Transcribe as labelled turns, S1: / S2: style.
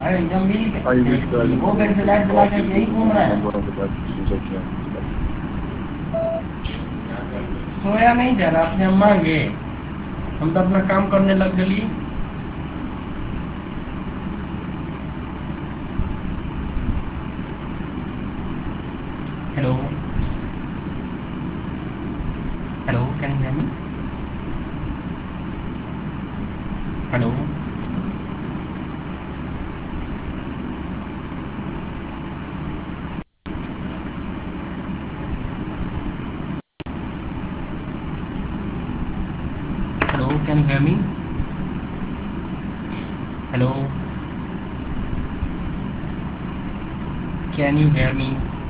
S1: अरे जब मिल के
S2: I wish that
S1: वो बेड से लाइट जला के यही घूम रहा है।
S2: number of the best user can.
S1: सोया नहीं जा रहा अपने अम्मा गे, हम तो अपना काम करने लग गली। Hello hello, can you hear me? Hello hello, can you hear me? Hello, can you hear me?